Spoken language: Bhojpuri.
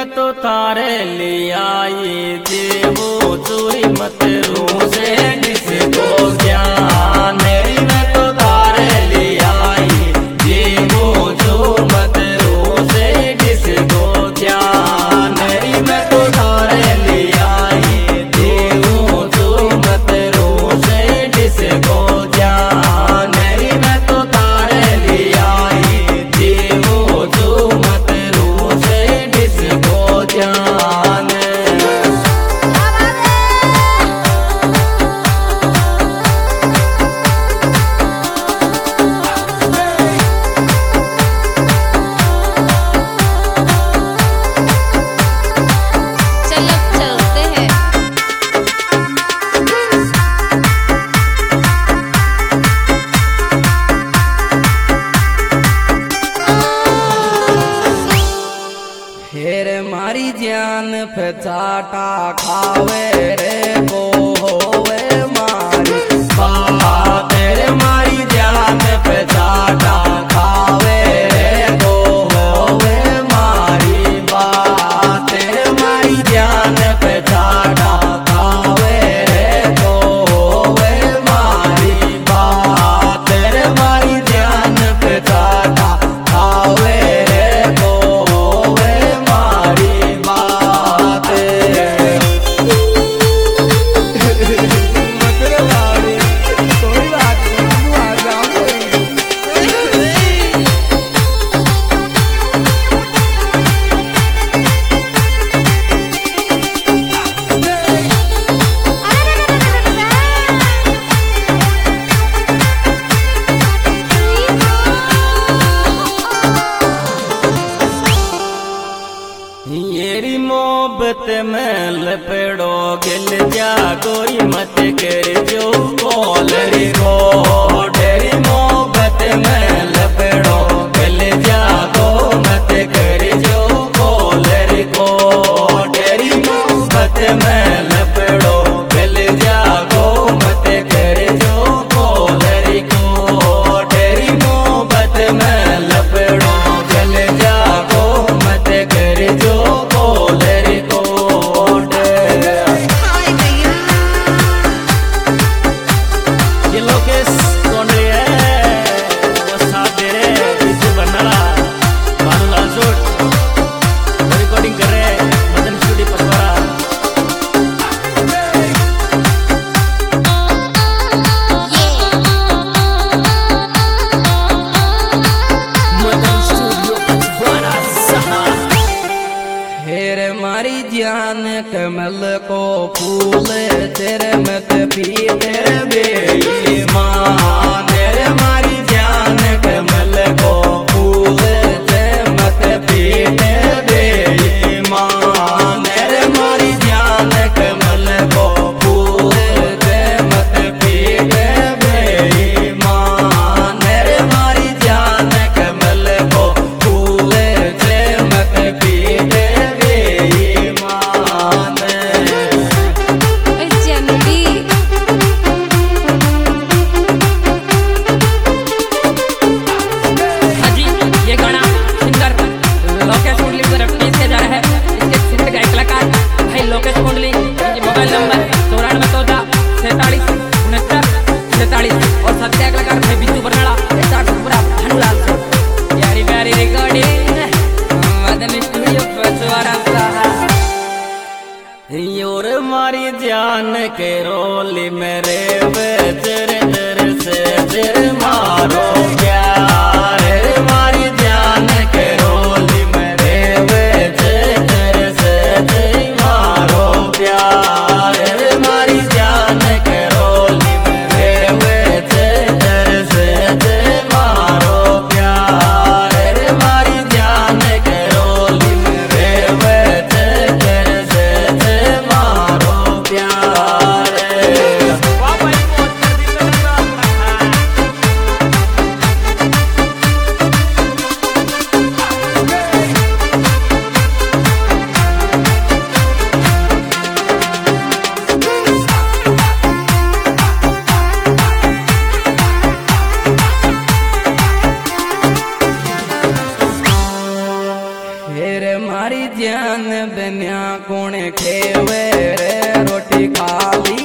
तो थारे ले आई देवो चोरी मत रू से किसको ज्ञान मेरी मैं तो थारे ले आई देवो जो मत रू से किसको ज्ञान मेरी मैं तो थारे ले आई देवो जो मत रू से किसको ज्ञान मेरी मैं तो थारे ले आई देवो जो मत रू से किसको ज्ञान मारी जान पे चाटा खावे रे को होवे मारी बात रे मारी जान पे चाटा खावे रे को होवे मारी बात रे मारी जान पे चाटा खावे रे को होवे मारी बात रे मारी जान पे चाटा खावे रे को येरी मोहब्बत में लपेड़ो गिल जा कोई मत कर जो बोल रे गो तेरी मोहब्बत में लपेड़ो गिल जा को मत कर जो बोल रे गो तेरी मोहब्बत में लपेड़ो गिल जा को मत कर जो बोल रे गो तेरी मोहब्बत में लपेड़ो गिल जा को मत कर जो मारी जान कमल को फूल तेरे मत पी तेरे बेईमान तेरे मारी जान कमल को फूल तेरे मत पी तेरे बेईमान तेरे मारी जान कमल को फूल तेरे मत पी तेरे बेईमान तेरे मारी जान कमल को फूल तेरे मत पी योर मारी जान के रोली मेरे बेचर दर से दिल मारो प्यार मारी जान के रोली मेरे बेचर दर से दिल मारो प्यार मारी जान के रोली मेरे बेचर दर से दिल मारो प्यार मारी जान के रोली मेरे बेचर दर से मारो प्यार मारी जान बन्या कोण खेवे रे रोटी खाली